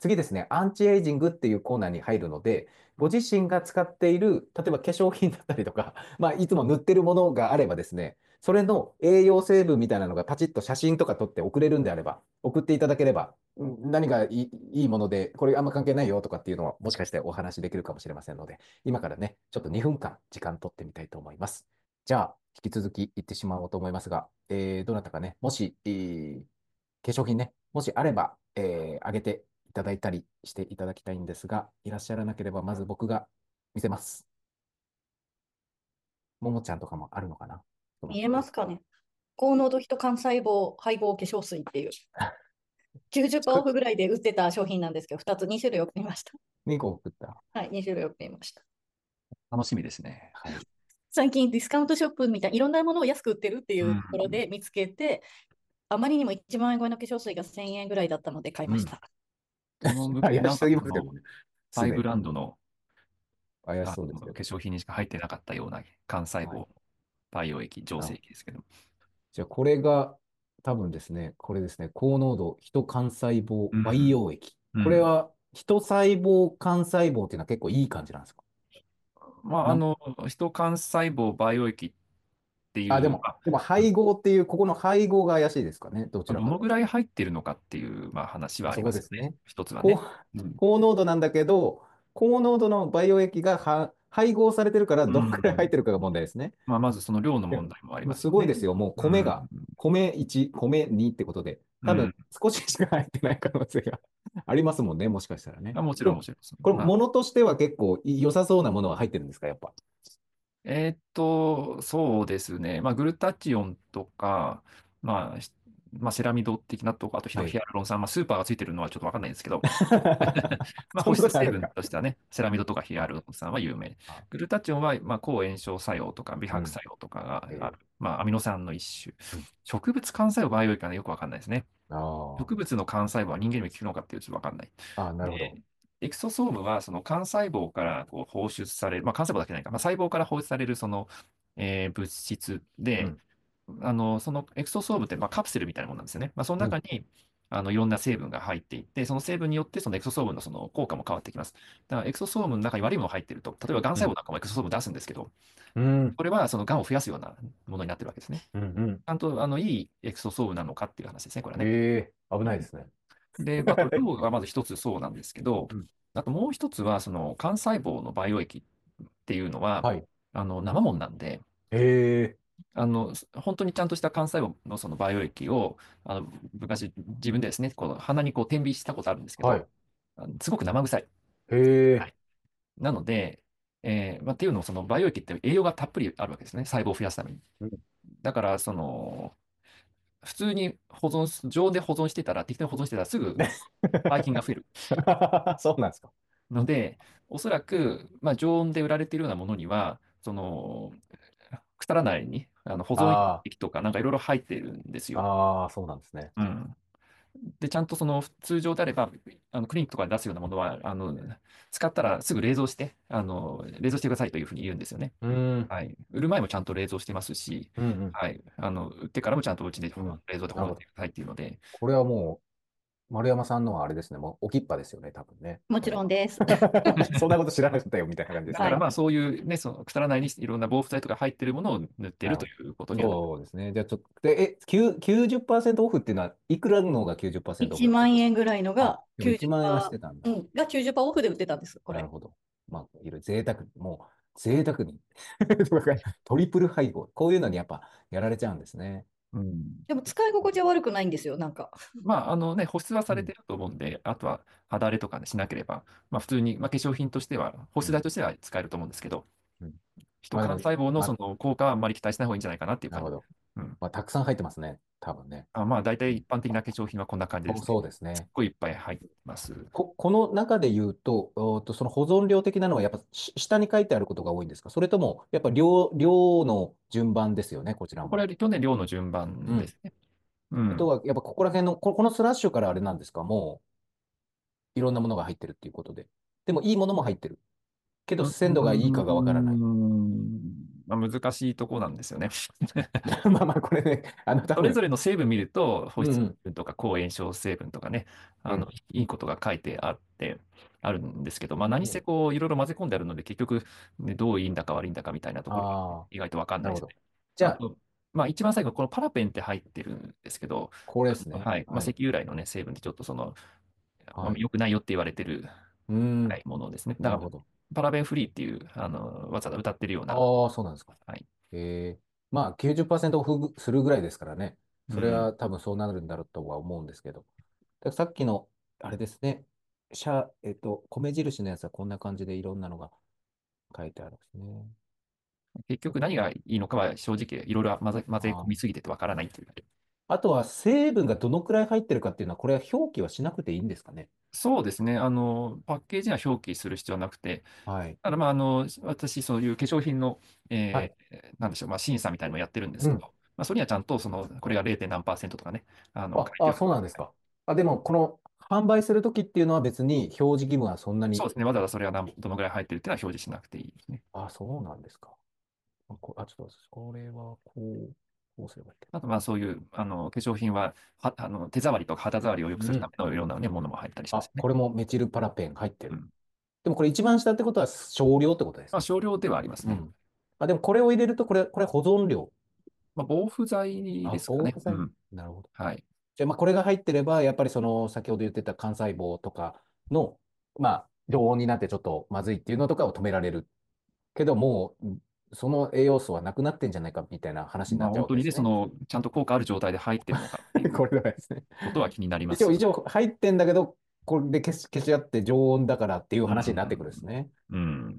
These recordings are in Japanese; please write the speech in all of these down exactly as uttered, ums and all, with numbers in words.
次ですね、アンチエイジングっていうコーナーに入るので、ご自身が使っている、例えば化粧品だったりとか、まあ、いつも塗ってるものがあればですね、それの栄養成分みたいなのがパチッと写真とか撮って送れるんであれば、送っていただければ、うん何がいい、いいもので、これあんま関係ないよとかっていうのは、もしかしてお話できるかもしれませんので、今からね、ちょっとにふんかん時間取ってみたいと思います。じゃあ、引き続き行ってしまおうと思いますが、えーどなたかね、もし、えー化粧品ね、もしあれば、えー、あげていただいたりしていただきたいんですが、いらっしゃらなければ、まず僕が見せます。ももちゃんとかもあるのかな。ちょっと待見えって。 ますかね。高濃度ヒト幹細胞配合化粧水っていうきゅうじゅっパーセントオフぐらいで売ってた商品なんですけど、ふたつ、に種類送りました。 にこ送った。 はい、に種類送りました。 楽しみですね。 はい。 最近ディスカウントショップみたいないろんなものを安く売ってるっていうん。 うところで見つけて、あまりにもいちまん円超えの化粧水がせんえんぐらいだったので買いうん。 ました。 この向け、 怪しすなんかその、 ぎますけどね。すハイブでに。 ランドの、 怪しあの化そうですけど。 粧品にしか入ってなかったような幹細はい。 胞、培養液、浄あ、 成液ですけど。 じゃあ、これが多分ですね、これですね、高濃度ヒト幹細胞培うん。 養液。 うん。 これは、ヒト細胞幹細胞っていうのは結構いい感じなんですか？ まあ、あなの、ヒト幹細胞培養液っていあ、でう、 も、 まあ、 でもうん、 配合っていう、ここの配合が怪しいですかね。どちらどのかと。 ぐらい入ってるのかっていう、まあ、話はあそありますよね。 こですね。高、 一つはね。うん。 高濃度なんだけど、高濃度の培養液がは配合されてるから、 うどのくらい入っん。 てるかが問題ですね。 まあ、まずその量ので問題もありもうますよね。 すごいですよ。もううん。 米が、米いち、米にってことで、多分うん。 少ししか入ってない可能性がありますもんね。もしかしたらね。 あ、もちろん、もでも、 ちろん。そのこれ、 まあ、 ものとしては結構良さそうなものは入ってるんですか、やっぱ。 えーっと、そうですね。まあ、グルタチオンとか、まあ、しまあ、セラミド的なとか、あとヒはい。 ヒアルロン酸、まあ、スーパーがついてるのはちょっとわかんないですけど、まあ、 そんな保湿成ことあるんですか。 分としてはね、セラミドとかヒアルロン酸は有名。 あ、 グルタチオンは、まあ、抗炎症作用とか美うん。 白作用とかがえーある。まあ、アミノ酸の一種。 うん。 植物幹細胞培養液はね、よくわかんないですね。 あ植物の幹細胞は人間にも効くのかっていうとちょっとわかんない。 あ、あなるほど。 で、エクソソームはその幹細胞からこう放出される、まあ、幹細胞だけじゃないか、まあ、細胞から放出されるその、えー物質で、 うん。 あの、そのエクソソームってまあカプセルみたいなものなんですよね。まあ、そのうん。 中にあのいろんな成分が入っていって、その成分によってそのエクソソームのその効果も変わってきます。だからエクソソームの中に悪いものが入っていると、例えばがんうん。 細胞なんかもエクソソーム出すんですけど、 うん。 これはそのがんを増やすようなものになってるわけですね。 うん。うん。 ちゃんとあのいいエクソソームなのかっていう話ですね、これはね。 ええ危うん。 ないですね。 で、あと量がまず一つそうなんですけど、 うん。 あともう一つはその幹細胞の培養液っていうのは、 はい。 あの生もんなんで、 ええあの、本当にちゃんとした幹細胞のその培養液を、あの、昔自分でですね、この鼻にこう点鼻したことあるんですけど、 はい。 あのすごく生臭い。 へえ。 はい。なので、えーまあ、っていうのもその培養液って栄養がたっぷりあるわけですね。細胞を増やすために。 うんだから、その、普通に保存す、常温で保存してたら、適当に保存してたらすぐばい菌が増える。 そうなんですか。 ので、おそらく、まあ、常温で売られているようなものには、その、腐らないように、あの保存あ液とかなんかいろいろ入ってるんですあ、 よ。 ああ、そうなんですね。 うん。で、ちゃんとその通常であれば、あのクリニックとかで出すようなものは、あの、使ったらすぐ冷蔵して、あの、冷蔵してくださいというふうに言うんですよね。 うーん。 はい。売る前もちゃんと冷蔵してますし、 うんうん。 はい。あの、売ってからもちゃんとうちでうん。 冷蔵で保なるほど。 存してくださいっていうので、 これはもう、丸山さんのはあれですね。もう、置きっぱですよね、多分ね。 もこれ。 ちろんです。 そんなこと知らなかったよ、みたいな感じですね。 だからはい。 まあそういうね、その腐らないようにいろんな防腐剤とか入ってるものを塗ってるとなるほど。 いうことにはなる。 そうですね。じゃあちょっと、で、え、きゅう きゅうじゅっパーセントオフっていうのは、いくらのがきゅうじゅっパーセントオフ 1 だったんですか？ 万円ぐらいのあ、 がでもいちまん円はしてたんきゅうじゅっパーセント、 だ。 うん、がきゅうじゅっパーセントオフで売ってたんです、これ。 なるほど。まあ、いろいろ贅沢に、もう、贅沢にトリプル配合。こういうのにやっぱやられちゃうんですね。 うん。 でも使い心地は悪くないんですよ、なんか。 まあ、あのね、保湿はうん。 されてると思うんで、あとは肌荒れとかね、しなければ、まあ普通に、まあ化粧品としては、保うん。 湿剤としては使えると思うんですけど、 うん。 人まあでも、 幹細胞のまあ、 その効果はあんまり期待しない方がいいんじゃないかなっていう感じ。 なるほど。 うん。 まあ、たくさん入ってますね。多分ね。 あ、まあ大うん。 体一般的な化粧品はこんな感じでそうすね。 そうですね。 すっごいいっぱい入ってます。 こ、この中で言うと、おーと、その保存量的なのはやっぱし下に書いてあることが多いんですか？それとも、やっぱ量、量の順番ですよね、こちらこれも。 は去年量の順うん。 番ですね。うん。 あとは、やっぱここら辺の、こ、このスラッシュからあれなんですか？もう、いろんなものが入ってるっていうことで。でも、いいものも入ってる。けど、 う鮮度がいいかがわからない。 ん。 まあ、難しいところなんですよね。 まあまあ、これね、あの、多分、 それぞれの成分見ると、保湿成うん、 分とか抗炎症成分とかね、あの、 うん、 いいことが書いてあって、あるんですけど、まあ、何せうん。 こう、いろいろ混ぜ込んであるので、結局、ね、どういいんだか悪いんだかみたいなところがああ、 意外とわかんななるほど。 いですね。 じゃあ、 あと、まあ、一番最後、このパラペンって入ってるんですけど、 これですね。 はい。まあ、 はい。 石油由来のね、成分でちょっとその、まあ、 はい。 良くないよって言われてる、 うーん、 はい、ものですね。だから、 なるほど。 パラベンフリーっていう、あの、わざわざ歌ってるような、 ああ、そうなんですか。 はい。 ええ、まあ、きゅうじゅっパーセントオフするぐらいですからね。それうん。 は多分そうなるんだろうとは思うんですけど。でさっきの、あれですね。シャ、えっと、米印のやつはこんな感じでいろんなのが書いてあるんですね。 結局何がいいのかは正直いろいろ混ぜ、混ぜ込あみすぎててわからないっていう。 あ、あとは成分がどのくらい入ってるかっていうのは、これは表記はしなくていいんですかね。 そうですね。あの、パッケージには表記する必要はなくて、 はい。 ただまあ、あの、私、そういう化粧品の、 はい。 えーなんでしょう、まあ、審査みたいなのをやってるんですうん。 けど、まあ、それにはちゃんと、その、これが れい. 何パーセントとかね、あの、 あ、あ、 書いてある。 そうなんですか。あ、でも、この販売するときっていうのは別に表示義務はそんなに。 そうですね。わざわざそれは何どのぐらい入ってるっていうのは表示しなくていいですね。 あ、そうなんですか。あ、こ、あちょっと、これはこう、こうすればいいけあと、まあ、そういう、あの、化粧品は、は、あの、手触りとか肌触りを良くど。うん。 するためのいろんなね、ものも入ったりしますあ、 よね。 これもメチルパラペン入ってる。 うん。 でもこれ一番下ってことは少量ってことですまあ、 ね。 少量ではありますね。 うん。あ、でもこれを入れると、これ、これ保存料。 まあ、防腐剤あ、 ですかね。 防腐剤。 うん。 なるほど。 はい。 じゃあ、まあ、これが入ってれば、やっぱりその、先ほど言ってた幹細胞とかの、まあ、常温になってちょっとまずいっていうのとかを止められる。けど、もう、その栄養素はなくなってんじゃないかみたいな話になまあ、 っちゃう本当にね、そわけですね。 の、ちゃんと効果ある状態で入ってるのかっていうこれはですね。 ことは気になりま一応、 すよね。 一応入ってんだけど、これで消し、消し合って常温だからっていうう話になってくるんですん。 ね。 うん。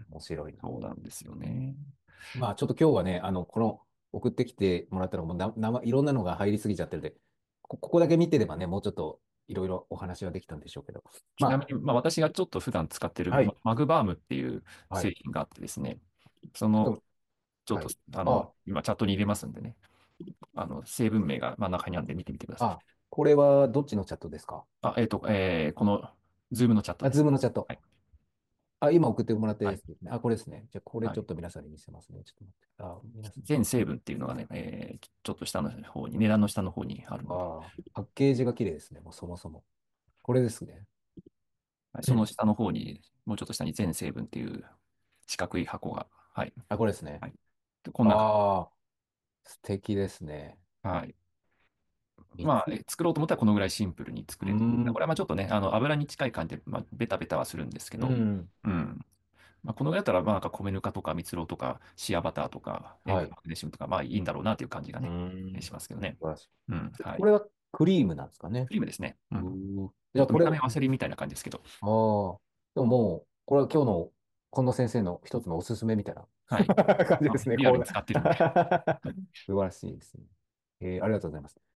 面白いな。 そうなんですよね。 まあ、ちょっと今日はね、あの、この、送ってきてもらったのもな、な、いろんなのが入りすぎちゃってるんで、こ、ここだけ見てればね、もうちょっといろいろお話はできたんでしょうけど。まちなみに、まあ、私がちょっと普段使ってるあ、はい、 まマグバームっていうはい。 製品があってですね、その、 ちょっと、 ちょっと、 はい。 あの、 あ、 今チャットに入れますんでね、あの、成分名が真ん中にあるんで見てみてください。 あ、これはどっちのチャットですか？ あ、えっと、えーこの、ズームのチャットあ、 です。 ズームのチャット。 はい。 あ、今送ってもらってはい。 ですね。あ、これですね。じゃあ、これはい。 ちょっと皆さんに見せますね。ちょっと待って。あ、皆さん。 全成分っていうのがね、えーちょっと下の方に、値段の下の方にあるので、 ああ、パッケージが綺麗ですね。もうそもそも。これですね。 はい、その下の方に、もうちょっと下に全成分っていう四角い箱が、はい。 あ、これですね。 はい。でこんな感ああ、素敵ですね。 じ。はい。まあ、 三つ。 え作ろうと思ったらこのぐらいシンプルに作うーれる。こん。 れはまあちょっとね、あの油に近い感じで、まあ、ベタベタはするんですけど、 うん。 うん。まあ、このぐらいだったら、まあ、なんか米ぬかとか蜜蝋とかシアバターとか塩はい。 化マグネシウムとか、まあいいんだろうなという感じがうーね、えん。 しますけどね。 素晴らしうん。 い。 はい。 これはクリームなんですかね。 クリームですね。ううん。 ーん。じちょっと見た目ゃあこれ、 ワセリンみたいな感じですけど。 ああ、でももう、これは今日の近藤先生の一つのおすすめみたいなはい。 感じまあ、 ですね。 リアルにこう使ってるんで。 素晴らしいですね。えーありがとうございます。